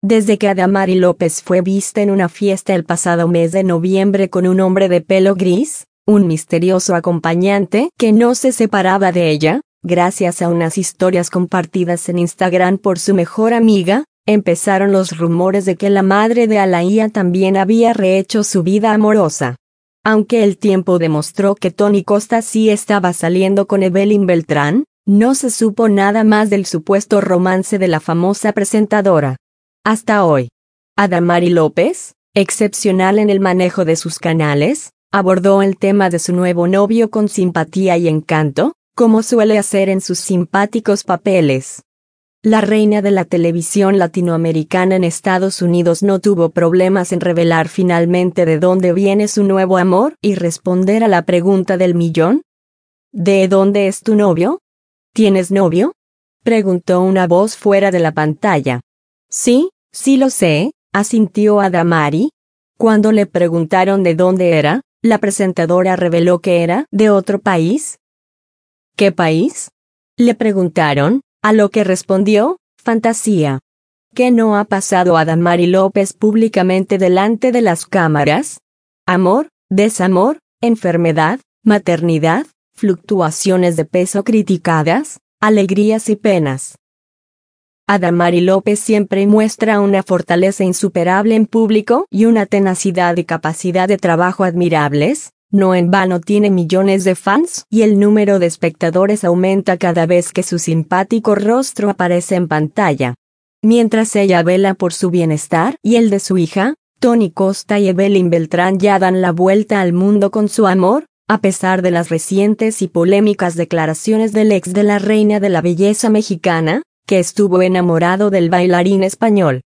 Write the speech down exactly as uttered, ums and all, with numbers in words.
Desde que Adamari López fue vista en una fiesta el pasado mes de noviembre con un hombre de pelo gris, un misterioso acompañante que no se separaba de ella, gracias a unas historias compartidas en Instagram por su mejor amiga, empezaron los rumores de que la madre de Alaia también había rehecho su vida amorosa. Aunque el tiempo demostró que Tony Costa sí estaba saliendo con Evelyn Beltrán, no se supo nada más del supuesto romance de la famosa presentadora. Hasta hoy. Adamari López, excepcional en el manejo de sus canales, abordó el tema de su nuevo novio con simpatía y encanto, como suele hacer en sus simpáticos papeles. La reina de la televisión latinoamericana en Estados Unidos no tuvo problemas en revelar finalmente de dónde viene su nuevo amor y responder a la pregunta del millón. ¿De dónde es tu novio? ¿Tienes novio?, preguntó una voz fuera de la pantalla. Sí, sí lo sé, asintió Adamari. Cuando le preguntaron de dónde era, la presentadora reveló que era de otro país. ¿Qué país?, le preguntaron, a lo que respondió, fantasía. ¿Qué no ha pasado Adamari López públicamente delante de las cámaras? Amor, desamor, enfermedad, maternidad, fluctuaciones de peso criticadas, alegrías y penas. Adamari López siempre muestra una fortaleza insuperable en público y una tenacidad y capacidad de trabajo admirables. No en vano tiene millones de fans y el número de espectadores aumenta cada vez que su simpático rostro aparece en pantalla. Mientras ella vela por su bienestar y el de su hija, Tony Costa y Evelyn Beltrán ya dan la vuelta al mundo con su amor, a pesar de las recientes y polémicas declaraciones del ex de la reina de la belleza mexicana, que estuvo enamorado del bailarín español.